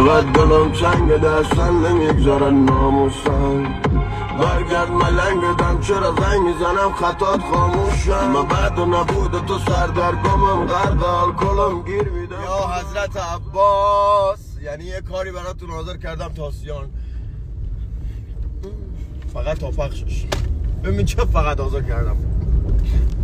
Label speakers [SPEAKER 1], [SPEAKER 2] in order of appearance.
[SPEAKER 1] فقط دلم چنگ دستن نمیگذارن ناموسم برگرد ملنگدم چرا زنگ میزنم خطات خاموشم من بعد و نبود تو سردرگمم غرق الکلم گیر میدم یا حضرت عباس یعنی یه کاری براتون حاضر کردم تاسیان فقط تا پخشش ببین چه فقط حاضر کردم